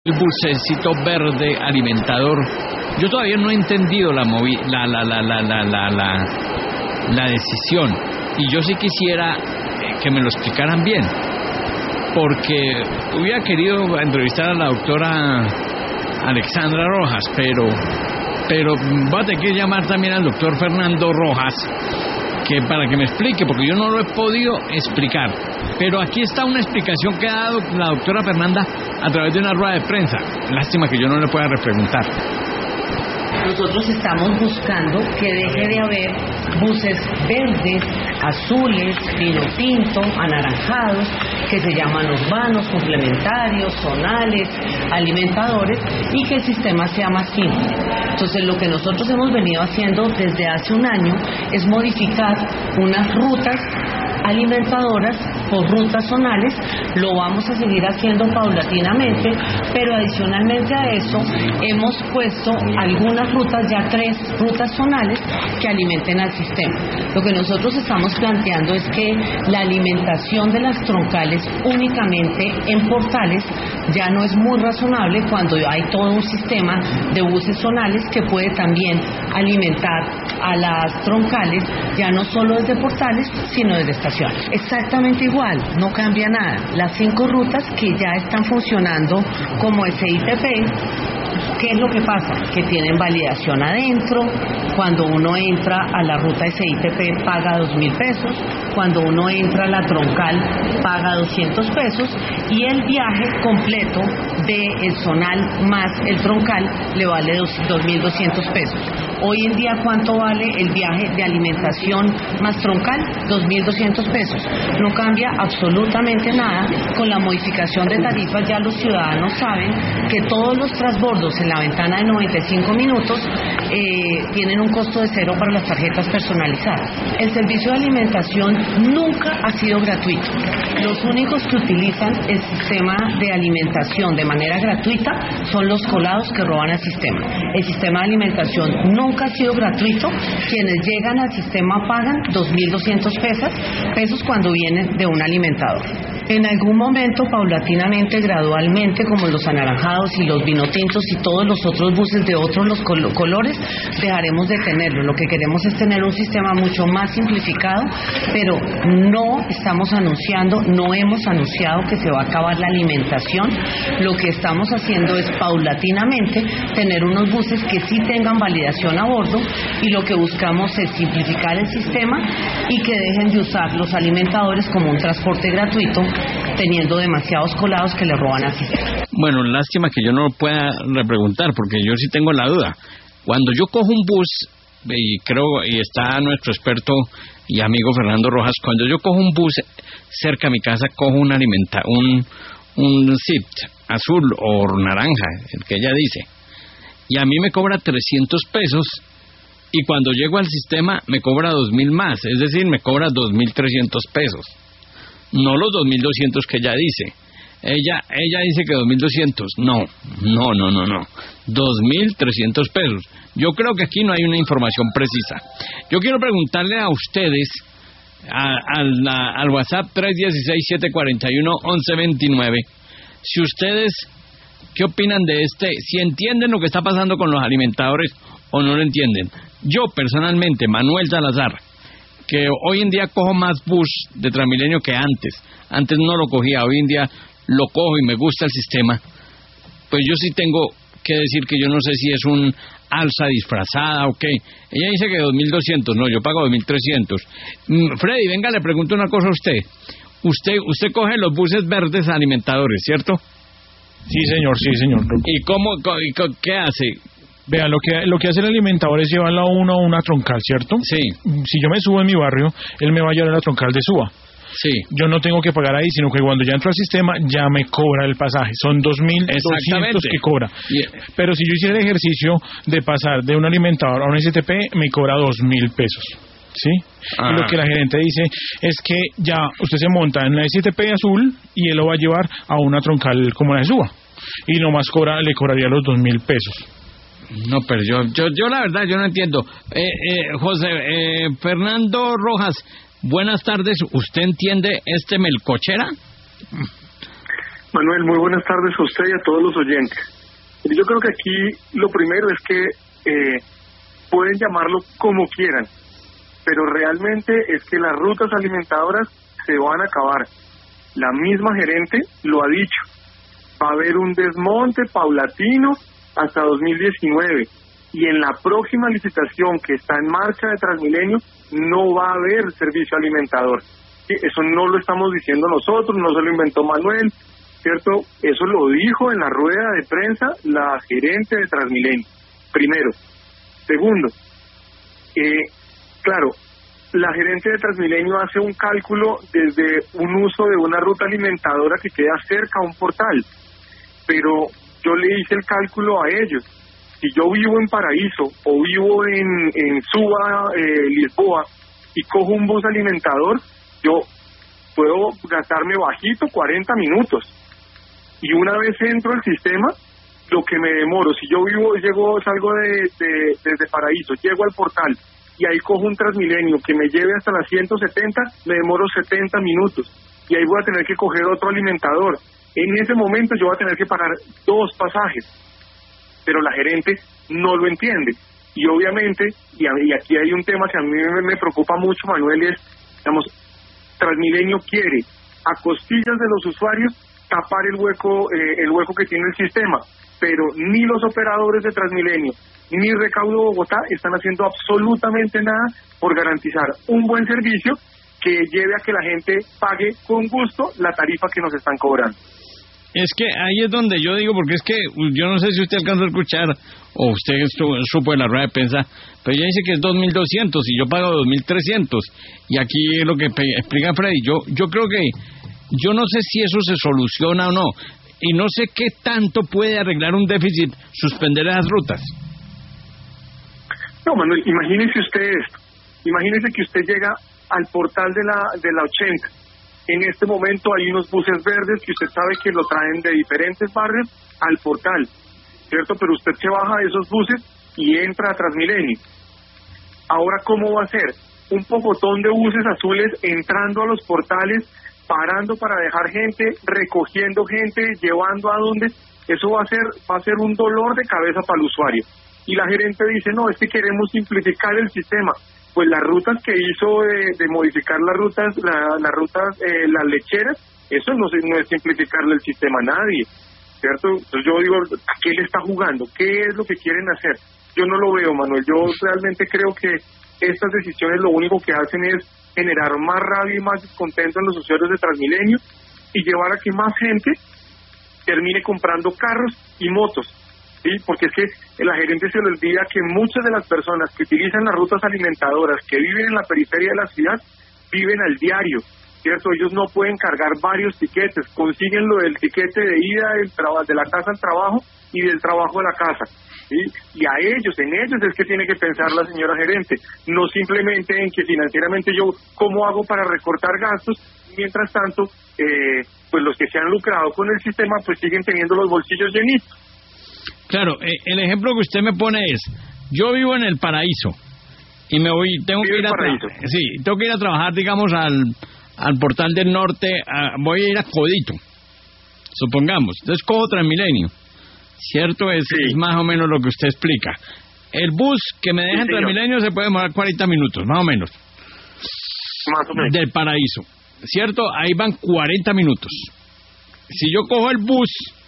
El bucecito verde alimentador. Yo todavía no he entendido la decisión, y yo sí quisiera que me lo explicaran bien, porque hubiera querido entrevistar a la doctora Alexandra Rojas, pero voy a tener que llamar también al doctor Fernando Rojas para que me explique, porque yo no lo he podido explicar. Pero aquí está una explicación que ha dado la doctora Fernanda a través de una rueda de prensa. Lástima que yo no le pueda repreguntar. Nosotros estamos buscando que deje de haber buses verdes, azules, vino tinto, anaranjados, que se llaman urbanos, complementarios, zonales, alimentadores, y que el sistema sea más simple. Entonces, lo que nosotros hemos venido haciendo desde hace un año es modificar unas rutas alimentadoras por rutas zonales. Lo vamos a seguir haciendo paulatinamente, pero adicionalmente a eso hemos puesto algunas rutas, ya 3 rutas zonales que alimenten al sistema. Lo que nosotros estamos planteando es que la alimentación de las troncales únicamente en portales ya no es muy razonable cuando hay todo un sistema de buses zonales que puede también alimentar a las troncales, ya no solo desde portales, sino desde estaciones. Exactamente igual, no cambia nada. Las 5 rutas que ya están funcionando como SITP, ¿qué es lo que pasa? Que tienen validación adentro. Cuando uno entra a la ruta SITP paga 2.000 pesos, cuando uno entra a la troncal paga 200 pesos, y el viaje completo del zonal más el troncal le vale 2.200 pesos. Hoy en día, ¿cuánto vale el viaje de alimentación más troncal? 2.200 pesos. No cambia absolutamente nada. Con la modificación de tarifas ya los ciudadanos saben que todos los transbordos en la ventana de 95 minutos tienen un costo de 0 para las tarjetas personalizadas. El servicio de alimentación nunca ha sido gratuito. Los únicos que utilizan el sistema de alimentación de manera gratuita son los colados que roban al sistema. El sistema de alimentación nunca ha sido gratuito. Quienes llegan al sistema pagan 2.200 pesos cuando vienen de un alimentador. En algún momento, paulatinamente, gradualmente, como los anaranjados y los vinotintos y todos los otros buses de otros los colores, dejaremos de tenerlo. Lo que queremos es tener un sistema mucho más simplificado, pero no estamos anunciando, no hemos anunciado que se va a acabar la alimentación. Lo que estamos haciendo es paulatinamente tener unos buses que sí tengan validación a bordo, y lo que buscamos es simplificar el sistema y que dejen de usar los alimentadores como un transporte gratuito, teniendo demasiados colados que le roban al sistema. Bueno, lástima que yo no pueda repreguntar, porque yo sí tengo la duda. Cuando yo cojo un bus, y creo, y está nuestro experto y amigo Fernando Rojas, cuando yo cojo un bus cerca a mi casa, cojo un SIT azul o naranja, el que ella dice, y a mí me cobra 300 pesos, y cuando llego al sistema me cobra 2.000 más, es decir, me cobra 2.300 pesos. No los 2.200 que ella dice. Ella dice que 2.200. No. 2.300 pesos. Yo creo que aquí no hay una información precisa. Yo quiero preguntarle a ustedes al WhatsApp 316-741-1129, si ustedes, ¿qué opinan de si entienden lo que está pasando con los alimentadores o no lo entienden? Yo personalmente, Manuel Salazar, que hoy en día cojo más bus de Transmilenio que antes. Antes no lo cogía, hoy en día lo cojo y me gusta el sistema. Pues yo sí tengo que decir que yo no sé si es un alza disfrazada o qué. Ella dice que 2.200, no, yo pago 2.300. Freddy, venga, le pregunto una cosa a usted. Usted coge los buses verdes alimentadores, ¿cierto? Sí, señor. ¿Y qué hace? Vea, lo que hace el alimentador es llevarlo a uno a una troncal, ¿cierto? Sí. Si yo me subo en mi barrio, él me va a llevar a la troncal de Suba. Sí. Yo no tengo que pagar ahí, sino que cuando ya entro al sistema, ya me cobra el pasaje. Son 2.200 que cobra. Pero si yo hiciera el ejercicio de pasar de un alimentador a un STP, me cobra 2.000 pesos. ¿Sí? Y lo que la gerente dice es que ya usted se monta en la STP azul y él lo va a llevar a una troncal como la de Suba. Y nomás le cobraría los 2.000 pesos. No, pero yo la verdad, yo no entiendo. Fernando Rojas, buenas tardes. ¿Usted entiende melcochera? Manuel, muy buenas tardes a usted y a todos los oyentes. Yo creo que aquí lo primero es que pueden llamarlo como quieran, pero realmente es que las rutas alimentadoras se van a acabar. La misma gerente lo ha dicho. Va a haber un desmonte paulatino hasta 2019 y en la próxima licitación que está en marcha de Transmilenio no va a haber servicio alimentador. Eso no lo estamos diciendo nosotros, no se lo inventó Manuel, ¿cierto? Eso lo dijo en la rueda de prensa la gerente de Transmilenio, primero. Segundo, claro, la gerente de Transmilenio hace un cálculo desde un uso de una ruta alimentadora que queda cerca a un portal, pero yo le hice el cálculo a ellos. Si yo vivo en Paraíso o vivo en Suba, Lisboa, y cojo un bus alimentador, yo puedo gastarme bajito 40 minutos. Y una vez entro al sistema, lo que me demoro, si yo salgo desde Paraíso, llego al portal y ahí cojo un Transmilenio que me lleve hasta las 170, me demoro 70 minutos. Y ahí voy a tener que coger otro alimentador. En ese momento yo voy a tener que pagar 2 pasajes. Pero la gerente no lo entiende. Y obviamente, y aquí hay un tema que a mí me preocupa mucho, Manuel, es, digamos, Transmilenio quiere, a costillas de los usuarios, tapar el hueco que tiene el sistema, pero ni los operadores de Transmilenio, ni Recaudo Bogotá están haciendo absolutamente nada por garantizar un buen servicio que lleve a que la gente pague con gusto la tarifa que nos están cobrando. Es que ahí es donde yo digo, porque es que yo no sé si usted alcanzó a escuchar o usted supo en la rueda de prensa, pero ella dice que es 2.200 y yo pago 2.300. Y aquí es lo que explica Freddy. Yo creo que, yo no sé si eso se soluciona o no, y no sé qué tanto puede arreglar un déficit suspender esas rutas. No, Manuel, imagínese usted esto. Imagínese que usted llega al portal de la 80. En este momento hay unos buses verdes que usted sabe que lo traen de diferentes barrios al portal, ¿cierto? Pero usted se baja de esos buses y entra a Transmilenio. Ahora, ¿cómo va a ser? Un pocotón de buses azules entrando a los portales, parando para dejar gente, recogiendo gente, llevando a donde. Eso va a ser un dolor de cabeza para el usuario. Y la gerente dice, no, es que queremos simplificar el sistema. Pues las rutas que hizo de modificar las lecheras, eso no es simplificarle el sistema a nadie, ¿cierto? Entonces yo digo, ¿a qué le está jugando? ¿Qué es lo que quieren hacer? Yo no lo veo, Manuel. Yo realmente creo que estas decisiones lo único que hacen es generar más rabia y más descontento en los usuarios de Transmilenio y llevar a que más gente termine comprando carros y motos. Sí, porque es que la gerente se le olvida que muchas de las personas que utilizan las rutas alimentadoras, que viven en la periferia de la ciudad, viven al diario, ¿cierto? Ellos no pueden cargar varios tiquetes, consiguen lo del tiquete de ida de la casa al trabajo y del trabajo a la casa, ¿sí? Y en ellos es que tiene que pensar la señora gerente, no simplemente en que financieramente yo, ¿cómo hago para recortar gastos? Mientras tanto, pues los que se han lucrado con el sistema, pues siguen teniendo los bolsillos llenitos. Claro, el ejemplo que usted me pone es, yo vivo en el Paraíso y tengo que ir a trabajar, digamos, al Portal del Norte, voy a ir a Codito, supongamos, entonces cojo Transmilenio, ¿cierto? Es más o menos lo que usted explica. El bus que me deja en Transmilenio se puede demorar 40 minutos, más o menos. Más o menos. Del Paraíso, ¿cierto? Ahí van 40 minutos. Si yo cojo el bus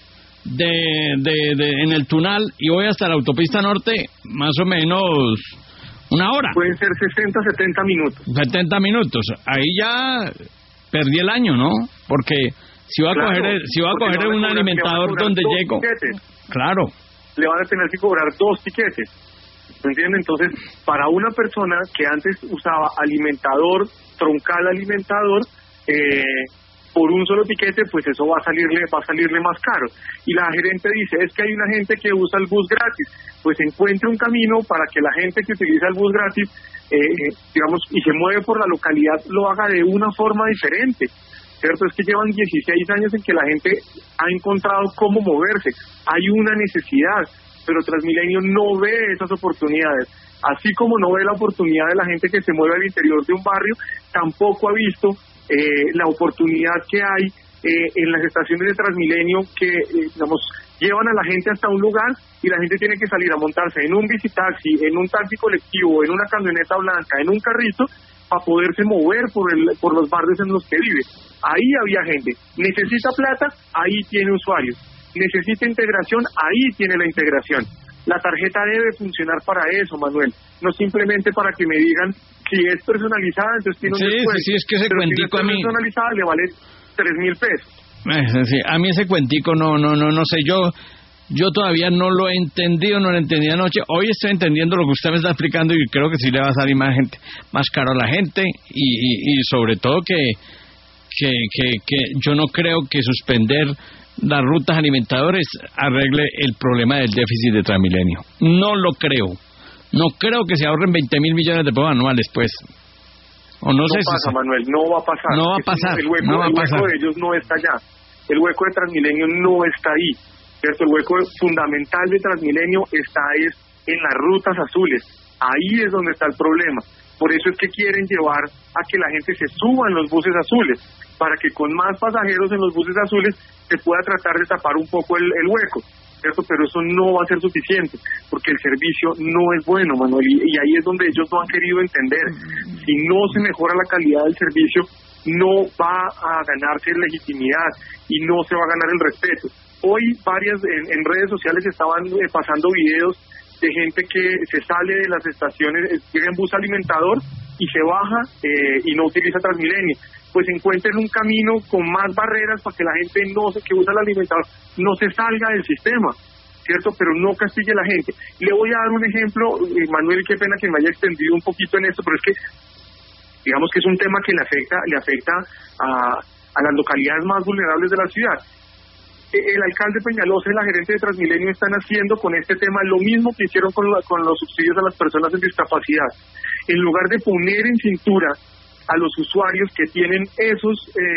en el Tunal y voy hasta la autopista norte, más o menos una hora. Pueden ser 70 minutos. 70 minutos. Ahí ya perdí el año, ¿no? Porque si voy a coger un alimentador donde llego, claro, le van a tener que cobrar 2 tiquetes. ¿Me entiende? Entonces, para una persona que antes usaba alimentador, troncal alimentador, por un solo tiquete, pues eso va a salirle más caro. Y la gerente dice, es que hay una gente que usa el bus gratis, pues encuentre un camino para que la gente que utiliza el bus gratis, digamos, y se mueve por la localidad, lo haga de una forma diferente, ¿cierto? Es que llevan 16 años en que la gente ha encontrado cómo moverse, hay una necesidad, pero Transmilenio no ve esas oportunidades. Así como no ve la oportunidad de la gente que se mueve al interior de un barrio, tampoco ha visto la oportunidad que hay en las estaciones de Transmilenio que, digamos, llevan a la gente hasta un lugar y la gente tiene que salir a montarse en un bicitaxi, en un taxi colectivo, en una camioneta blanca, en un carrito, para poderse mover por los barrios en los que vive. Ahí había gente. Necesita plata, ahí tiene usuarios. Necesita integración, ahí tiene la integración. La tarjeta debe funcionar para eso, Manuel, no simplemente para que me digan si es personalizada, entonces tiene un descuento. Sí, es que ese cuentico si a mí... personalizada le vale 3.000 pesos. Sí, a mí ese cuentico no sé, yo todavía no lo he entendido, no lo entendí anoche. Hoy estoy entendiendo lo que usted me está explicando y creo que sí le va a salir más caro a la gente y sobre todo que yo no creo que suspender las rutas alimentadoras arregle el problema del déficit de Transmilenio. No lo creo. No creo que se ahorren 20.000 millones de pesos anuales, pues. O no sé pasa, si... Manuel, no va a pasar. No va a pasar. El hueco de ellos no está allá. El hueco de Transmilenio no está ahí, ¿cierto? El hueco fundamental de Transmilenio está en las rutas azules. Ahí es donde está el problema. Por eso es que quieren llevar a que la gente se suba en los buses azules, para que con más pasajeros en los buses azules se pueda tratar de tapar un poco el hueco, ¿cierto? Pero eso no va a ser suficiente, porque el servicio no es bueno, Manuel, y ahí es donde ellos no han querido entender. Si no se mejora la calidad del servicio, no va a ganarse legitimidad y no se va a ganar el respeto. Hoy en redes sociales estaban pasando videos de gente que se sale de las estaciones, llega en bus alimentador y se baja y no utiliza Transmilenio. Pues encuentren un camino con más barreras para que la gente que usa el alimentador no se salga del sistema, ¿cierto? Pero no castigue a la gente. Le voy a dar un ejemplo, Manuel, qué pena que me haya extendido un poquito en esto, pero es que digamos que es un tema que le afecta a las localidades más vulnerables de la ciudad. El alcalde Peñalosa y la gerente de Transmilenio están haciendo con este tema lo mismo que hicieron con los subsidios a las personas en discapacidad. En lugar de poner en cintura a los usuarios que tienen esos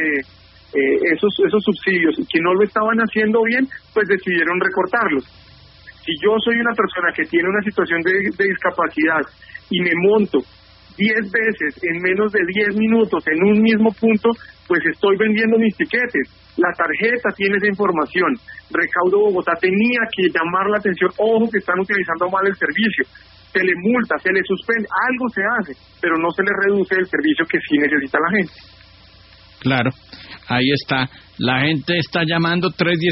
subsidios y que no lo estaban haciendo bien, pues decidieron recortarlos. Si yo soy una persona que tiene una situación de discapacidad y me monto 10 veces en menos de 10 minutos en un mismo punto, pues estoy vendiendo mis tiquetes. La tarjeta tiene esa información. Recaudo Bogotá tenía que llamar la atención, ojo que están utilizando mal el servicio. Se le multa, se le suspende, algo se hace, pero no se le reduce el servicio que sí necesita la gente. Claro, ahí está. La gente está llamando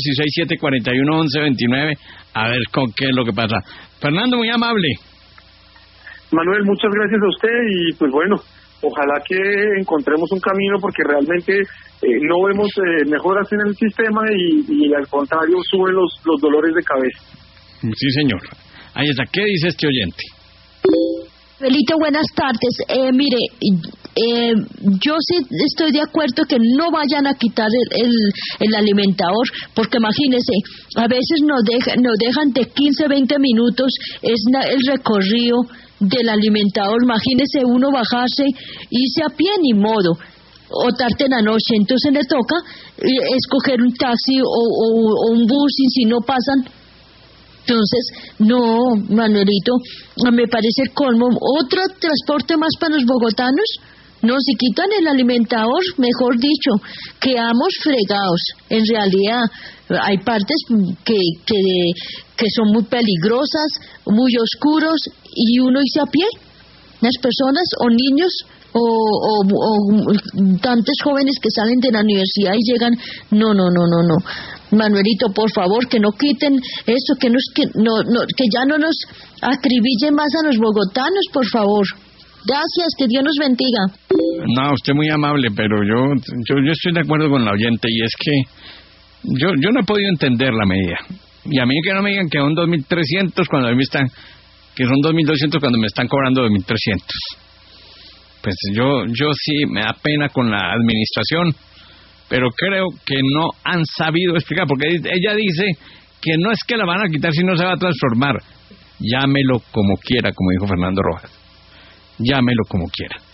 316-741-1129 a ver con qué es lo que pasa. Fernando, muy amable. Manuel, muchas gracias a usted y pues bueno, ojalá que encontremos un camino porque realmente no vemos mejoras en el sistema y al contrario suben los dolores de cabeza. Sí, señor. Ahí está. ¿Qué dice este oyente? Belito, buenas tardes. Mire, yo sí estoy de acuerdo que no vayan a quitar el alimentador, porque imagínese, a veces nos dejan de 15, 20 minutos, es el recorrido del alimentador. Imagínese uno bajarse, irse a pie, ni modo, o tarde en la noche, entonces le toca escoger un taxi o un bus, y si no pasan. Entonces, no, Manuelito, me parece colmo. ¿Otro transporte más para los bogotanos? No, si quitan el alimentador, mejor dicho, quedamos fregados. En realidad, hay partes que son muy peligrosas, muy oscuros, y uno irse a pie. Las personas o niños o tantos jóvenes que salen de la universidad y llegan, no. Manuelito, por favor, que no quiten eso, que ya no nos acribillen más a los bogotanos, por favor. Gracias, que Dios nos bendiga. No, usted muy amable, pero yo estoy de acuerdo con la oyente, y es que yo no he podido entender la medida. Y a mí que no me digan que son 2.300 cuando a mí que son 2.200 cuando me están cobrando 2.300. Pues yo sí me da pena con la administración, pero creo que no han sabido explicar, porque ella dice que no es que la van a quitar, sino se va a transformar. Llámelo como quiera, como dijo Fernando Rojas. Llámelo como quiera.